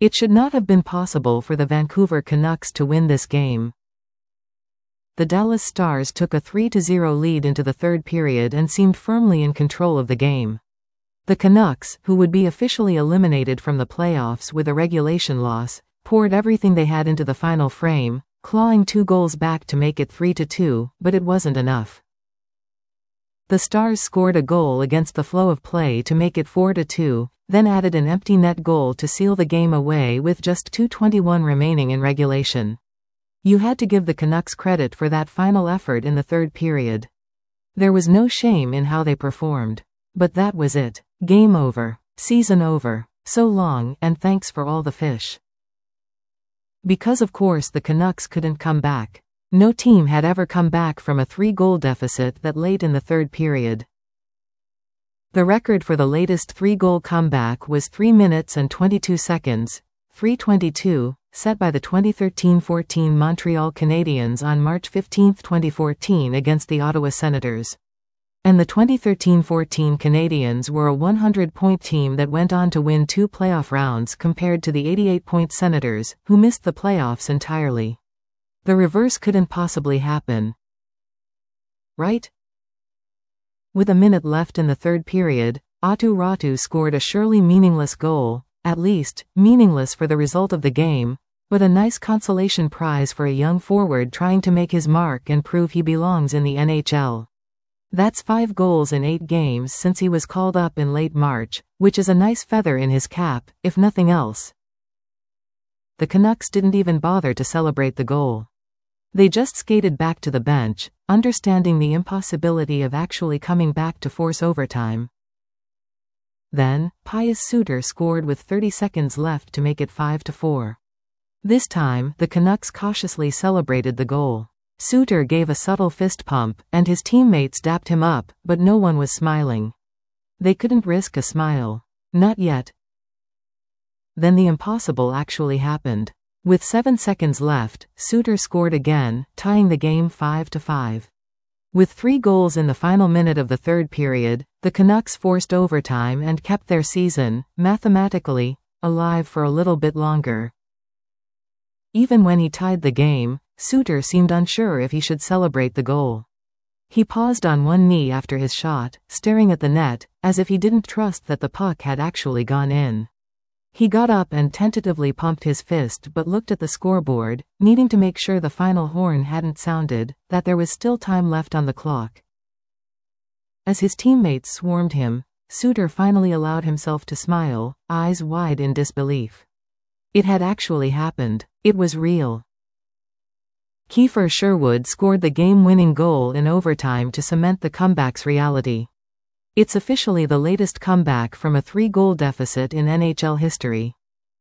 It should not have been possible for the Vancouver Canucks to win this game. The Dallas Stars took a 3-0 lead into the third period and seemed firmly in control of the game. The Canucks, who would be officially eliminated from the playoffs with a regulation loss, poured everything they had into the final frame, clawing 2 goals back to make it 3-2, but it wasn't enough. The Stars scored a goal against the flow of play to make it 4-2, then added an empty net goal to seal the game away with just 2:21 remaining in regulation. You had to give the Canucks credit for that final effort in the third period. There was no shame in how they performed. But that was it. Game over. Season over. So long, and thanks for all the fish. Because of course the Canucks couldn't come back. No team had ever come back from a 3-goal deficit that late in the third period. The record for the latest 3-goal comeback was 3 minutes and 22 seconds, 3:22, set by the 2013-14 Montreal Canadiens on March 15, 2014 against the Ottawa Senators. And the 2013-14 Canadiens were a 100-point team that went on to win 2 playoff rounds compared to the 88-point Senators, who missed the playoffs entirely. The reverse couldn't possibly happen. Right? With a minute left in the third period, Aatu Räty scored a surely meaningless goal, at least, meaningless for the result of the game, but a nice consolation prize for a young forward trying to make his mark and prove he belongs in the NHL. That's 5 goals in 8 games since he was called up in late March, which is a nice feather in his cap, if nothing else. The Canucks didn't even bother to celebrate the goal. They just skated back to the bench, understanding the impossibility of actually coming back to force overtime. Then, Pius Suter scored with 30 seconds left to make it 5-4. This time, the Canucks cautiously celebrated the goal. Suter gave a subtle fist pump, and his teammates dapped him up, but no one was smiling. They couldn't risk a smile. Not yet. Then the impossible actually happened. With 7 seconds left, Suter scored again, tying the game 5-5. With 3 goals in the final minute of the third period, the Canucks forced overtime and kept their season, mathematically, alive for a little bit longer. Even when he tied the game, Suter seemed unsure if he should celebrate the goal. He paused on one knee after his shot, staring at the net, as if he didn't trust that the puck had actually gone in. He got up and tentatively pumped his fist but looked at the scoreboard, needing to make sure the final horn hadn't sounded, that there was still time left on the clock. As his teammates swarmed him, Suter finally allowed himself to smile, eyes wide in disbelief. It had actually happened. It was real. Kiefer Sherwood scored the game-winning goal in overtime to cement the comeback's reality. It's officially the latest comeback from a 3-goal deficit in NHL history.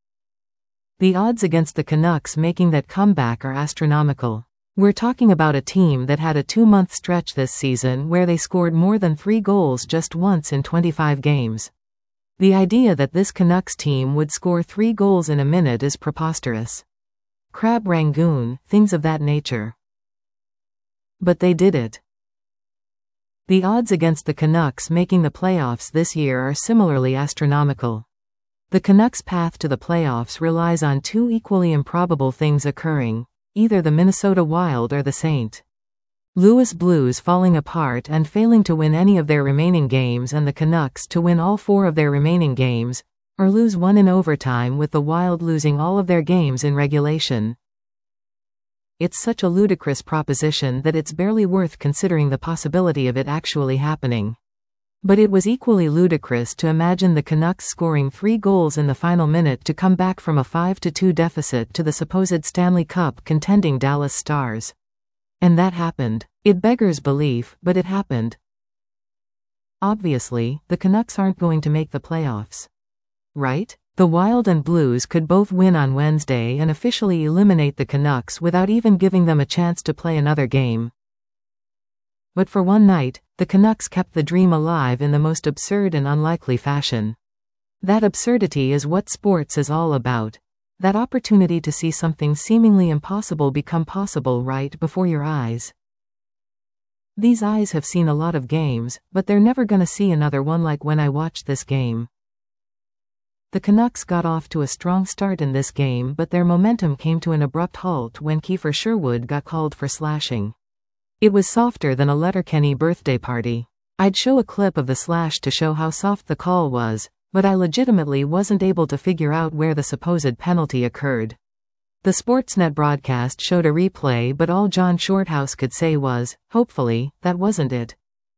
The odds against the Canucks making that comeback are astronomical. We're talking about a team that had a 2-month stretch this season where they scored more than 3 goals just once in 25 games. The idea that this Canucks team would score 3 goals in a minute is preposterous. Crab Rangoon, things of that nature. But they did it. The odds against the Canucks making the playoffs this year are similarly astronomical. The Canucks' path to the playoffs relies on 2 equally improbable things occurring, either the Minnesota Wild or the St. Louis Blues falling apart and failing to win any of their remaining games and the Canucks to win all 4 of their remaining games, or lose 1 in overtime with the Wild losing all of their games in regulation. It's such a ludicrous proposition that it's barely worth considering the possibility of it actually happening. But it was equally ludicrous to imagine the Canucks scoring 3 goals in the final minute to come back from a 5-2 deficit to the supposed Stanley Cup contending Dallas Stars. And that happened. It beggars belief, but it happened. Obviously, the Canucks aren't going to make the playoffs. Right? The Wild and Blues could both win on Wednesday and officially eliminate the Canucks without even giving them a chance to play another game. But for one night, the Canucks kept the dream alive in the most absurd and unlikely fashion. That absurdity is what sports is all about. That opportunity to see something seemingly impossible become possible right before your eyes. These eyes have seen a lot of games, but they're never gonna see another one like when I watched this game. The Canucks got off to a strong start in this game, but their momentum came to an abrupt halt when Kiefer Sherwood got called for slashing. It was softer than a Letterkenny birthday party. I'd show a clip of the slash to show how soft the call was, but I legitimately wasn't able to figure out where the supposed penalty occurred. The Sportsnet broadcast showed a replay, but all John Shorthouse could say was, "Hopefully, that wasn't it."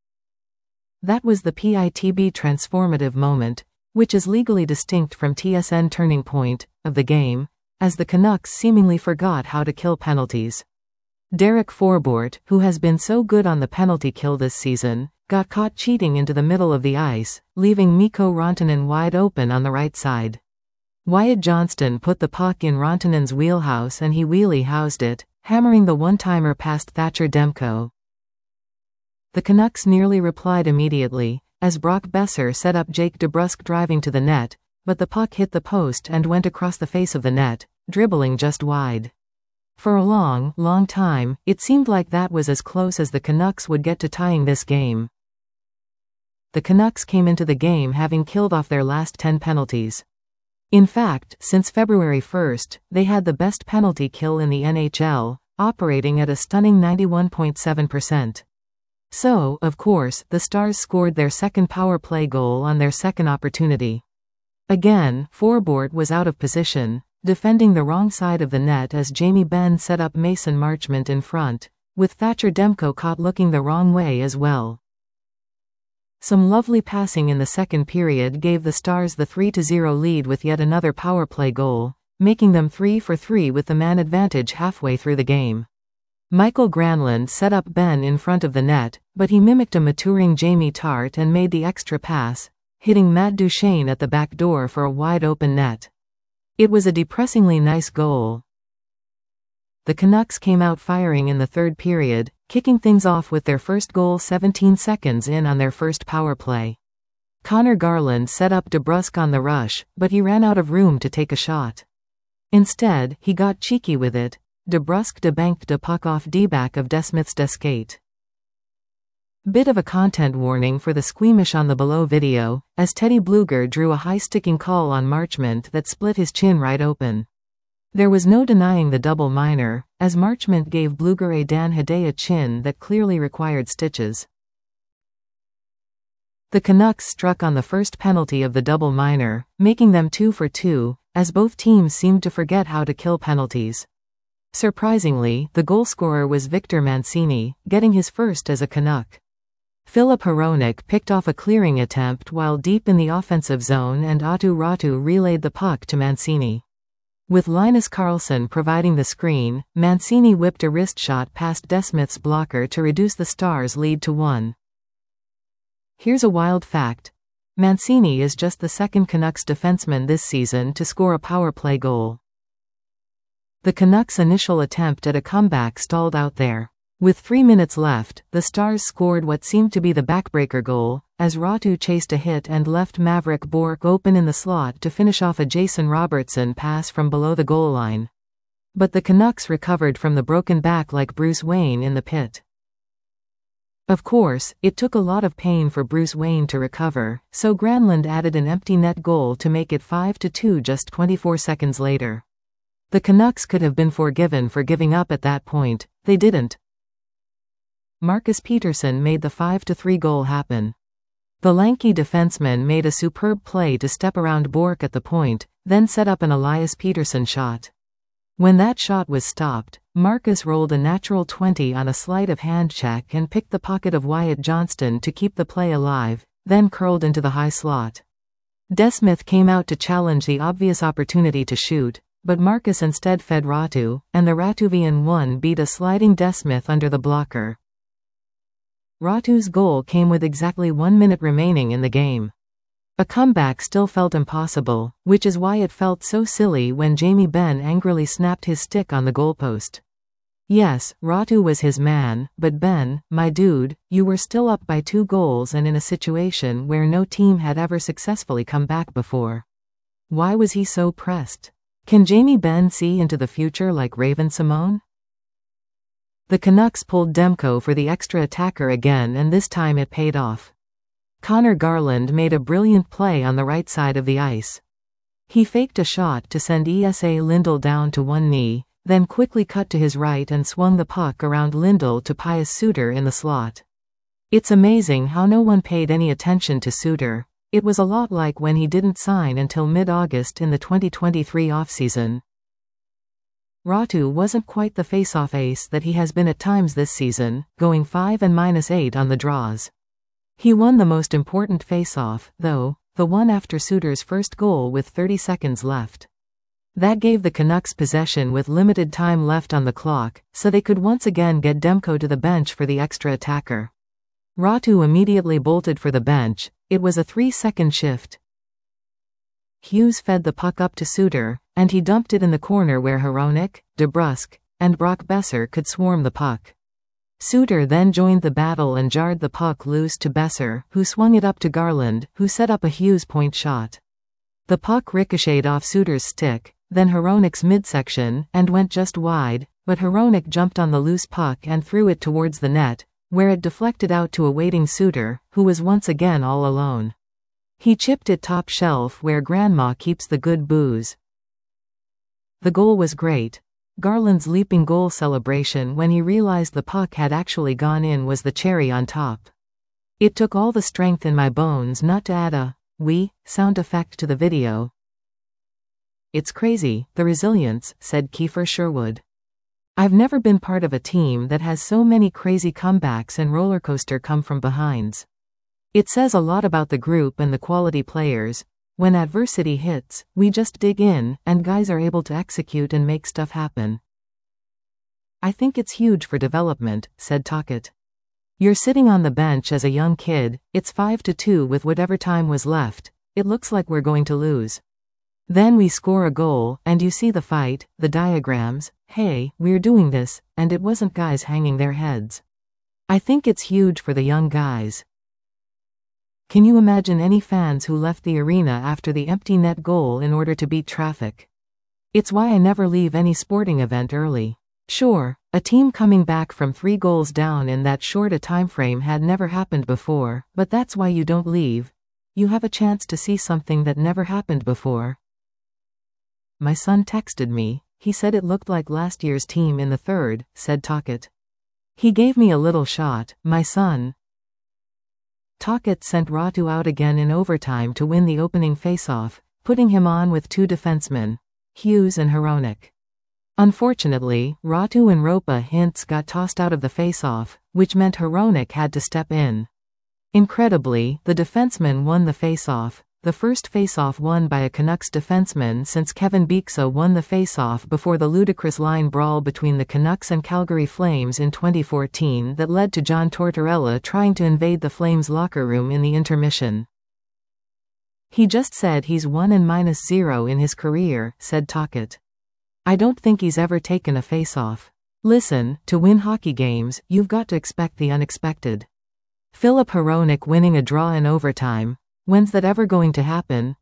That was the PITB transformative moment, which is legally distinct from TSN turning point, of the game, as the Canucks seemingly forgot how to kill penalties. Derek Forbort, who has been so good on the penalty kill this season, got caught cheating into the middle of the ice, leaving Mikko Rantanen wide open on the right side. Wyatt Johnston put the puck in Rantanen's wheelhouse and he wheelie-housed it, hammering the one-timer past Thatcher Demko. The Canucks nearly replied immediately, as Brock Besser set up Jake DeBrusk driving to the net, but the puck hit the post and went across the face of the net, dribbling just wide. For a long time, it seemed like that was as close as the Canucks would get to tying this game. The Canucks came into the game having killed off their last 10 penalties. In fact, since February 1st, they had the best penalty kill in the NHL, operating at a stunning 91.7%. So, of course, the Stars scored their second power play goal on their second opportunity. Again, Forbort was out of position, defending the wrong side of the net as Jamie Benn set up Mason Marchment in front, with Thatcher Demko caught looking the wrong way as well. Some lovely passing in the second period gave the Stars the 3-0 lead with yet another power play goal, making them 3 for 3 with the man advantage halfway through the game. Michael Granlund set up Ben in front of the net, but he mimicked a maturing Jamie Tart and made the extra pass, hitting Matt Duchene at the back door for a wide-open net. It was a depressingly nice goal. The Canucks came out firing in the third period, kicking things off with their first goal 17 seconds in on their first power play. Connor Garland set up DeBrusk on the rush, but he ran out of room to take a shot. Instead, he got cheeky with it. DeBrusk debanked a puck off D-back of DeSmith's skate. Bit of a content warning for the squeamish on the below video, as Teddy Blueger drew a high-sticking call on Marchment that split his chin right open. There was no denying the double minor, as Marchment gave Blueger a Dan Hedaya chin that clearly required stitches. The Canucks struck on the first penalty of the double minor, making them 2 for 2, as both teams seemed to forget how to kill penalties. Surprisingly, the goalscorer was Victor Mancini, getting his first as a Canuck. Filip Hronek picked off a clearing attempt while deep in the offensive zone and Aatu Räty relayed the puck to Mancini. With Linus Karlsson providing the screen, Mancini whipped a wrist shot past DeSmith's blocker to reduce the Stars' lead to 1. Here's a wild fact. Mancini is just the second Canucks defenseman this season to score a power play goal. The Canucks' initial attempt at a comeback stalled out there. With 3 minutes left, the Stars scored what seemed to be the backbreaker goal, as Räty chased a hit and left Mavrik Bourque open in the slot to finish off a Jason Robertson pass from below the goal line. But the Canucks recovered from the broken back like Bruce Wayne in the pit. Of course, it took a lot of pain for Bruce Wayne to recover, so Granlund added an empty net goal to make it 5-2 just 24 seconds later. The Canucks could have been forgiven for giving up at that point, they didn't. Marcus Pettersson made the 5-3 goal happen. The lanky defenseman made a superb play to step around Bourque at the point, then set up an Elias Pettersson shot. When that shot was stopped, Marcus rolled a natural 20 on a sleight of hand check and picked the pocket of Wyatt Johnston to keep the play alive, then curled into the high slot. DeSmith came out to challenge the obvious opportunity to shoot, but Marcus instead fed Räty, and the Rätyvian 1 beat a sliding DeSmith under the blocker. Räty's goal came with exactly 1 minute remaining in the game. A comeback still felt impossible, which is why it felt so silly when Jamie Benn angrily snapped his stick on the goalpost. Yes, Räty was his man, but Ben, my dude, you were still up by 2 goals and in a situation where no team had ever successfully come back before. Why was he so pressed? Can Jamie Benn see into the future like Raven-Symoné? The Canucks pulled Demko for the extra attacker again, and this time it paid off. Connor Garland made a brilliant play on the right side of the ice. He faked a shot to send Esa Lindell down to one knee, then quickly cut to his right and swung the puck around Lindell to Pius Suter in the slot. It's amazing how no one paid any attention to Suter. It was a lot like when he didn't sign until mid-August in the 2023 offseason. Räty wasn't quite the face-off ace that he has been at times this season, going 5 and -8 on the draws. He won the most important face-off, though, the one after Suter's first goal with 30 seconds left. That gave the Canucks possession with limited time left on the clock, so they could once again get Demko to the bench for the extra attacker. Räty immediately bolted for the bench. It was a 3-second shift. Hughes fed the puck up to Suter, and he dumped it in the corner where Hronek, DeBrusk, and Brock Boeser could swarm the puck. Suter then joined the battle and jarred the puck loose to Boeser, who swung it up to Garland, who set up a Hughes point shot. The puck ricocheted off Suter's stick, then Hronek's midsection, and went just wide, but Hronek jumped on the loose puck and threw it towards the net, where it deflected out to a waiting Suter, who was once again all alone. He chipped it top shelf where Grandma keeps the good booze. The goal was great. Garland's leaping goal celebration when he realized the puck had actually gone in was the cherry on top. It took all the strength in my bones not to add a "wee" sound effect to the video. It's crazy, the resilience, said Kiefer Sherwood. I've never been part of a team that has so many crazy comebacks and rollercoaster come from behinds. It says a lot about the group and the quality players. When adversity hits, we just dig in, and guys are able to execute and make stuff happen. I think it's huge for development, said Tocchet. You're sitting on the bench as a young kid, it's 5-2 with whatever time was left, it looks like we're going to lose. Then we score a goal, and you see the fight, the diagrams, hey, we're doing this, and it wasn't guys hanging their heads. I think it's huge for the young guys. Can you imagine any fans who left the arena after the empty net goal in order to beat traffic? It's why I never leave any sporting event early. Sure, a team coming back from 3 goals down in that short a time frame had never happened before, but that's why you don't leave. You have a chance to see something that never happened before. My son texted me, he said it looked like last year's team in the third, said Tocchet. He gave me a little shot, my son. Tocchet sent Räty out again in overtime to win the opening faceoff, putting him on with 2 defensemen, Hughes and Hronek. Unfortunately, Räty and Roope Hintz got tossed out of the faceoff, which meant Hronek had to step in. Incredibly, the defenseman won the faceoff, the first faceoff won by a Canucks defenseman since Kevin Bieksa won the faceoff before the ludicrous line brawl between the Canucks and Calgary Flames in 2014 that led to John Tortorella trying to invade the Flames locker room in the intermission. He just said he's 1 and -0 in his career, said Tocchet. I don't think he's ever taken a faceoff. Listen, to win hockey games, you've got to expect the unexpected. Filip Hronek winning a draw in overtime. When's that ever going to happen?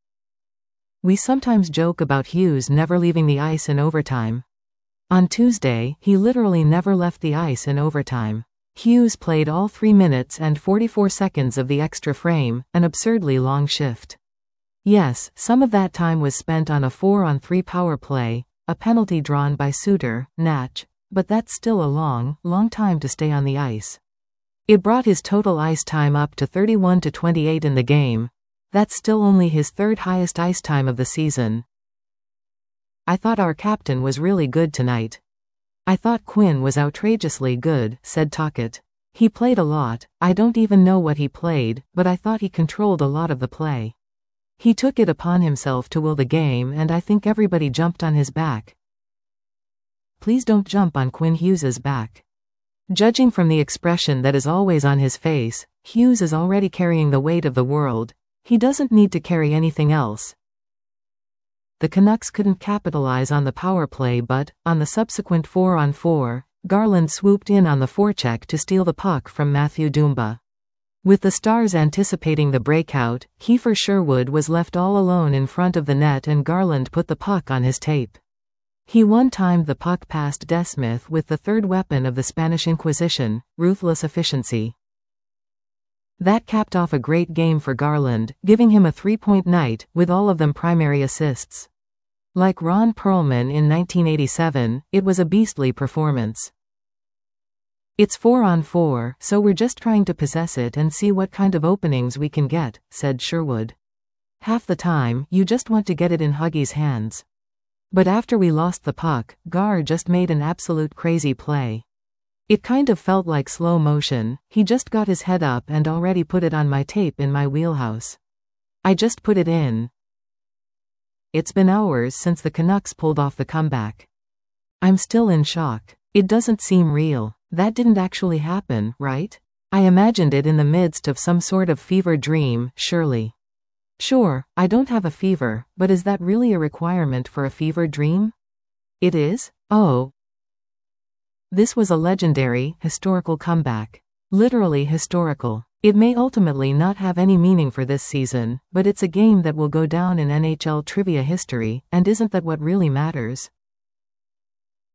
We sometimes joke about Hughes never leaving the ice in overtime. On Tuesday, he literally never left the ice in overtime. Hughes played all 3 minutes and 44 seconds of the extra frame, an absurdly long shift. Yes, some of that time was spent on a 4-on-3 power play, a penalty drawn by Suter, Natch, but that's still a long, long time to stay on the ice. It brought his total ice time up to 31-28 in the game. That's still only his 3rd highest ice time of the season. I thought our captain was really good tonight. I thought Quinn was outrageously good, said Tocchet. He played a lot, I don't even know what he played, but I thought he controlled a lot of the play. He took it upon himself to will the game and I think everybody jumped on his back. Please don't jump on Quinn Hughes's back. Judging from the expression that is always on his face, Hughes is already carrying the weight of the world. He doesn't need to carry anything else. The Canucks couldn't capitalize on the power play but, on the subsequent 4-on-4, Garland swooped in on the forecheck to steal the puck from Matthew Dumba. With the Stars anticipating the breakout, Kiefer Sherwood was left all alone in front of the net and Garland put the puck on his tape. He one-timed the puck past DeSmith with the 3rd weapon of the Spanish Inquisition, ruthless efficiency. That capped off a great game for Garland, giving him a 3-point night, with all of them primary assists. Like Ron Perlman in 1987, it was a beastly performance. It's 4-on-4, so we're just trying to possess it and see what kind of openings we can get, said Sherwood. Half the time, you just want to get it in Huggy's hands. But after we lost the puck, Gar just made an absolute crazy play. It kind of felt like slow motion. He just got his head up and already put it on my tape in my wheelhouse. I just put it in. It's been hours since the Canucks pulled off the comeback. I'm still in shock. It doesn't seem real. That didn't actually happen, right? I imagined it in the midst of some sort of fever dream, surely. Sure, I don't have a fever, but is that really a requirement for a fever dream? It is? Oh. This was a legendary, historical comeback. Literally historical. It may ultimately not have any meaning for this season, but it's a game that will go down in NHL trivia history, and isn't that what really matters?